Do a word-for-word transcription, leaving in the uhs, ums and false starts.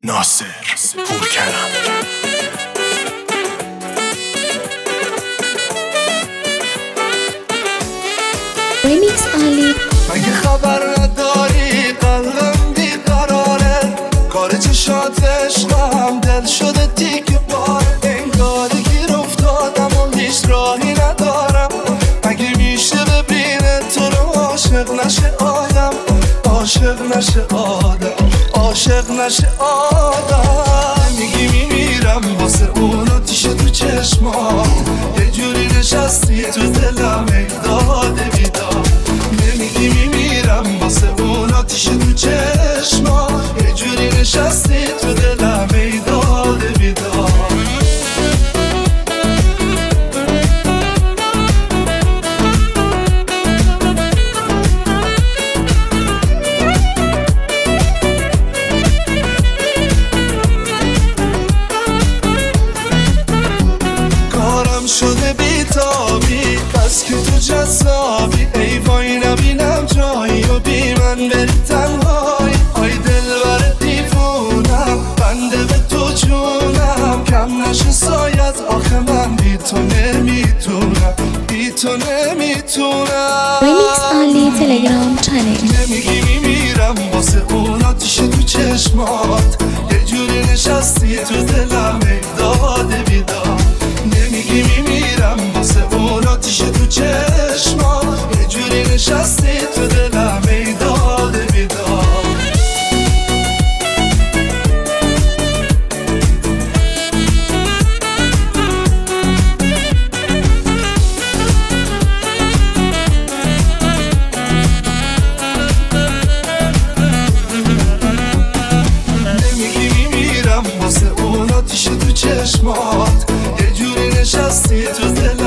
ناصر پورکرم. ریمیکس علی. مگه خبر نداری قلبم بیقراره، کار چشات عشقم دل شده تیک بار، انگاری گیر افتادم و هیچ راهی ندارم. مگه میشه ببینه تو رو عاشق نشه آدم، عاشق نشه آدم، عاشق نشه آدم. میگی میمیرم واسه اون آتیش تو چشمات، یه جوری نشستی تو دلم ای داده بیدار. نمیگی میمیرم واسه اون آتیش تو چشمات، یه جوری نشستی تو دلم ای داده بیدار. شده بیتابی بس که تو جذابی، ای وای نبینم جایی و بی من بری تنهایی. آی دل بر دیوونم بنده به تو جونم، کم نشه سایت آخه من بی تو نمیتونم، بی تو نمیتونم. ریمیکس علی تلگرام چنل. نمیگی میمیرم واسه اون آتیش تو چشمات، یه جوری نشستی تو دلم ای داده بیدار. نمیگی میمیرم واسه اون آتیش تو چشمات، یه جوری نشستی تو دلم ای داده بیدار. نمیگی میمیرم واسه اون آتیش تو چشمات، یه جوری نشستی تو دلم